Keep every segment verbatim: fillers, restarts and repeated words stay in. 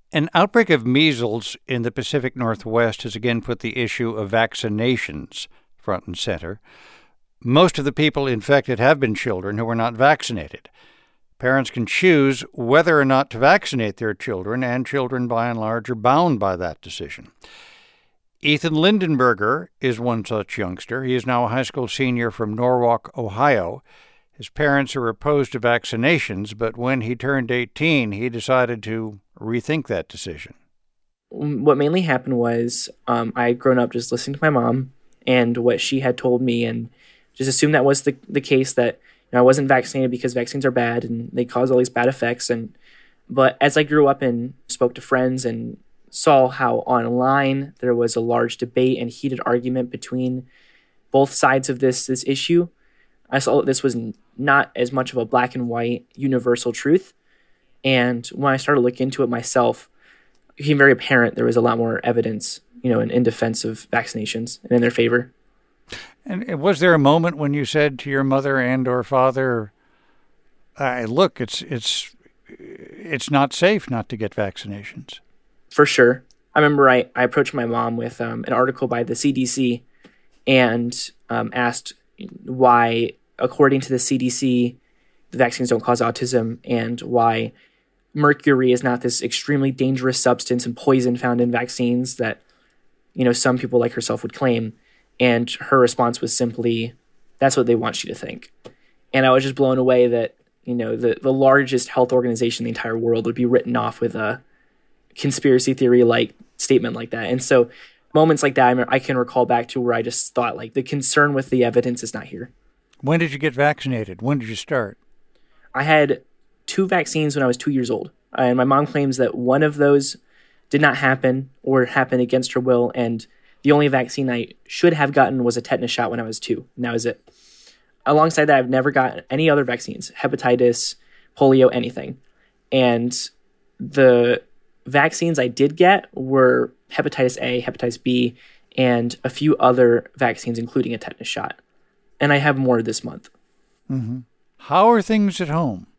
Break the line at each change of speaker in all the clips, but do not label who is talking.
An outbreak of measles in the Pacific Northwest has again put the issue of vaccinations front and center. Most of the people infected have been children who were not vaccinated. Parents can choose whether or not to vaccinate their children, and children, by and large, are bound by that decision. Ethan Lindenberger is one such youngster. He is now a high school senior from Norwalk, Ohio. His parents are opposed to vaccinations, but when he turned eighteen, he decided to rethink that decision.
What mainly happened was um, I had grown up just listening to my mom and what she had told me, and just assumed that was the, the case, that you know, I wasn't vaccinated because vaccines are bad and they cause all these bad effects. And But as I grew up and spoke to friends and saw how online there was a large debate and heated argument between both sides of this this issue, I saw that this was not as much of a black and white universal truth. And when I started looking into it myself, it became very apparent there was a lot more evidence, you know, in, in defense of vaccinations and in their favor.
And was there a moment when you said to your mother and or father, uh, look, it's it's it's not safe not to get vaccinations?
For sure. I remember I, I approached my mom with um, an article by the C D C and um, asked why, according to the C D C, the vaccines don't cause autism, and why mercury is not this extremely dangerous substance and poison found in vaccines that, you know, some people like herself would claim. And her response was simply, that's what they want you to think. And I was just blown away that, you know, the, the largest health organization in the entire world would be written off with a conspiracy theory-like statement like that. And so moments like that, I can recall back to where I just thought, like, the concern with the evidence is not here.
When did you get vaccinated? When did you start?
I had two vaccines when I was two years old. And my mom claims that one of those did not happen or happened against her will. And the only vaccine I should have gotten was a tetanus shot when I was two. And that was it. Alongside that, I've never gotten any other vaccines, hepatitis, polio, anything. And the vaccines I did get were hepatitis A, hepatitis B, and a few other vaccines, including a tetanus shot. And I have more this month.
Mm-hmm. How are things at home?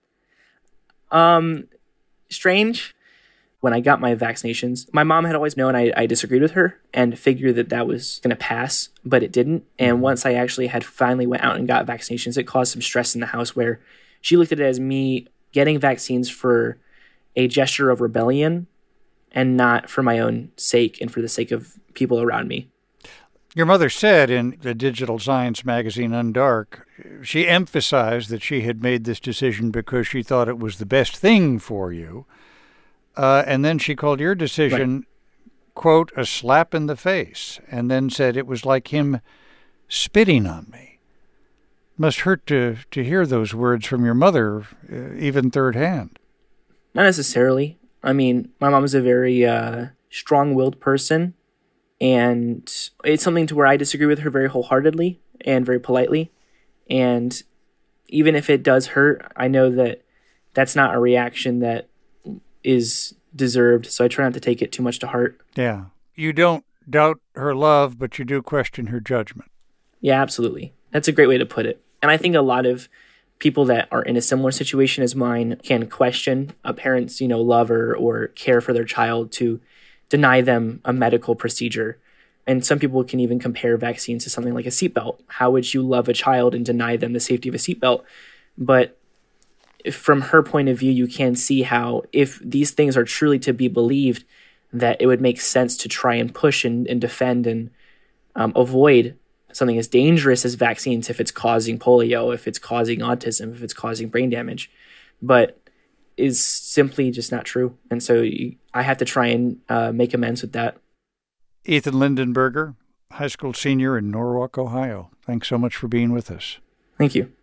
Um, strange. When I got my vaccinations, my mom had always known I, I disagreed with her and figured that that was going to pass, but it didn't. And once I actually had finally went out and got vaccinations, it caused some stress in the house where she looked at it as me getting vaccines for a gesture of rebellion and not for my own sake and for the sake of people around me.
Your mother said in the digital science magazine Undark, she emphasized that she had made this decision because she thought it was the best thing for you. Uh, and then she called your decision, right, quote, a slap in the face, and then said it was like him spitting on me. Must hurt to, to hear those words from your mother, uh, even third hand.
Not necessarily. I mean, my mom is a very uh, strong-willed person, and it's something to where I disagree with her very wholeheartedly and very politely. And even if it does hurt, I know that that's not a reaction that is deserved, so I try not to take it too much to heart.
Yeah. You don't doubt her love, but you do question her judgment.
Yeah, absolutely. That's a great way to put it. And I think a lot of people that are in a similar situation as mine can question a parent's, you know, love or, or care for their child to deny them a medical procedure. And some people can even compare vaccines to something like a seatbelt. How would you love a child and deny them the safety of a seatbelt? But from her point of view, you can see how if these things are truly to be believed, that it would make sense to try and push and, and defend and um, avoid something as dangerous as vaccines if it's causing polio, if it's causing autism, if it's causing brain damage. But is simply just not true. And so you, I have to try and uh, make amends with that.
Ethan Lindenberger, high school senior in Norwalk, Ohio. Thanks so much for being with us.
Thank you.